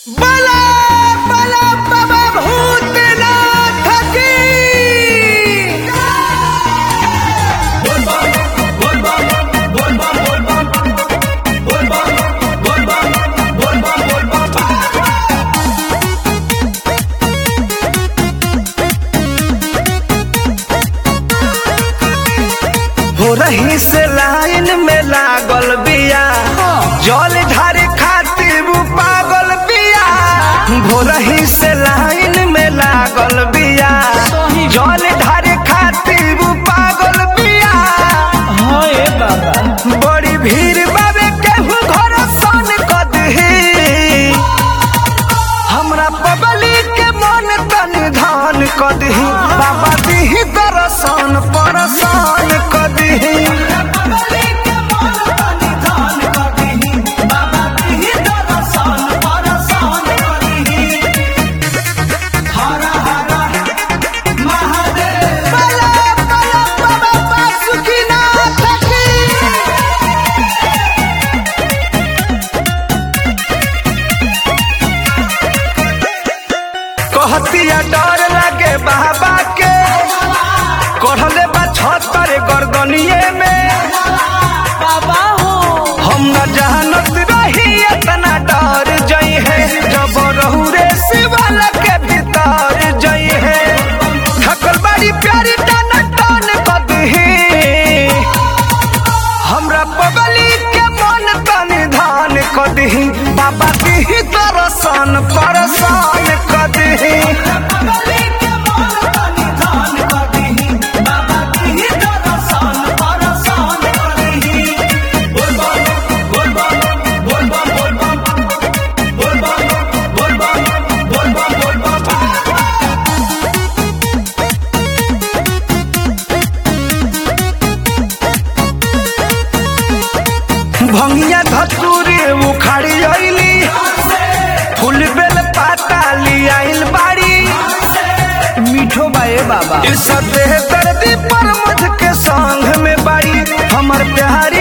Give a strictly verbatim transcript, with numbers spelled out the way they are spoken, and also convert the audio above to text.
बला बला बाबा भूतनाथ की हो रही से लाइन में लागल बिया जल ढारे खातिर उ पागल बिया हो रही से लाइन में लागल बिया जल ढारे खातिर उ पागल बिया बड़ी भीड़ बाबे केहू घर सन कदही हमरा पगली के मन तनि धान कदही बाबा दीही दर्शन परसान कदही कहतिया डर लगे बाबा के कढ़ले बा छतर गर्दनिए में बाबा हो हम न जानत रही इतना डर जई है जब रहू रे शिवाल के भीतर जई है थकल बड़ी प्यारी टन टन कदही हमरा पगली के मन तनि धान कदही बाबा दीही दर्शन परसान कदही भंगिया धतूरी उखाड़ी आइली फूल बेल पाता ली आइल बाड़ी मीठो बाए बाबा इस दर्दी पर मुझ के संग में बाड़ी हमर प्यारी